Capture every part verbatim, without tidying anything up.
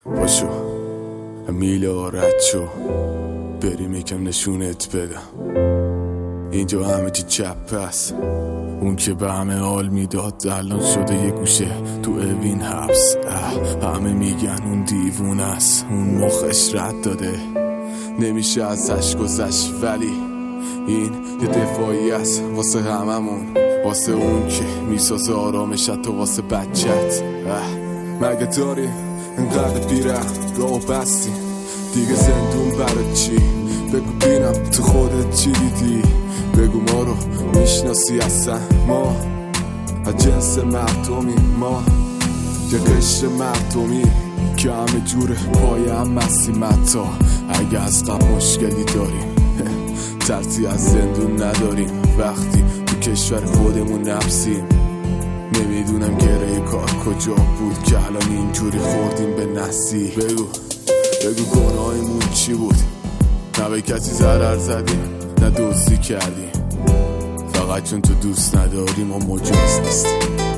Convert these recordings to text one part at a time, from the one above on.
باشو میله رد شو بریم یکم نشونت بدم اینجا همه چی چپ هست. اون که به همه حال میداد الان شده یه گوشه تو اوین حبس. همه میگن اون دیوون است، اون مخش رد داده نمیشه ازش گذشت، ولی این یه دفاعی است واسه هممون، واسه اون که میسازه آرامشت و واسه بچت. مگه داری انقدر بیرخت راه بستی دیگه زندون برای چی؟ بگو بینم تو خودت چی دیدی؟ بگو ما رو میشناسی اصلا؟ ما از جنس مردمی، ما یه قشر مردمی که همه جوره پای هم مسیم. حتی اگه از قبل مشکلی داریم ترسی از زندون نداریم وقتی تو کشور خودمون نفسیم. نمیدونم گره کار کجا بود که الان اینجوری خوردیم به نسی. بگو بگو گناهیمون چی بود؟ نه به کسی ضرر زدیم نه دزدی کردیم، فقط چون تو دوست نداریم و مجاز نیستیم.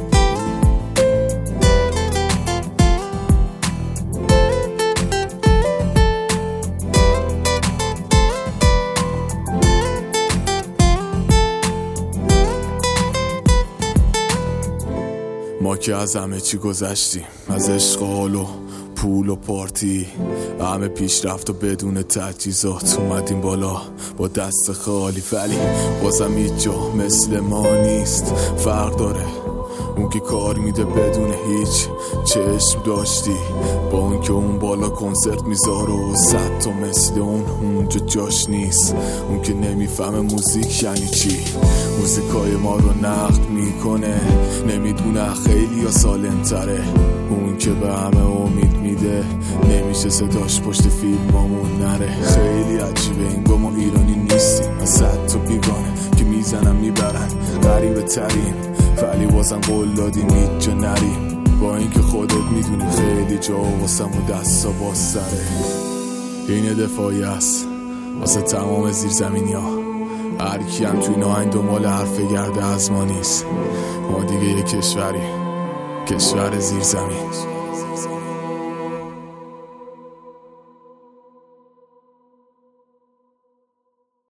ما که از همه چی گذشتیم، از عشق و حال و پول و پارتی، همه پیشرفت و بدون تجهیزات اومدیم بالا با دست خالی. ولی بازم هیچ جا مثل ما نیست، فرق داره اون که کار میده بدون هیچ چشم داشتی با اون که اون بالا کنسرت میذاره و صد تا مثل اون اونجا جاش نیست. اون که نمیفهمه موزیک یعنی چی، موزیکای ما رو نقد میکنه نمیدونه خیلی یا سالم تره. اون که به همه امید میده نمیشه صداش پشت فیلمامون نره. خیلی عجیبه انگار ما ایرانی نیستیم، از صد تا بیگانه که میزنن میبرن غریبه ترین، ولی بازم قول دادیم هیچ جا نریم با اینکه خودت میدونی خیلی جا واسم و دستا باز سره. این دفاعی است واسه تمام زیرزمینی ها، هر کی هم توی ناهنگ دنبال حرف گرده از ما نیست. ما دیگه یه کشوری، کشور زیرزمین.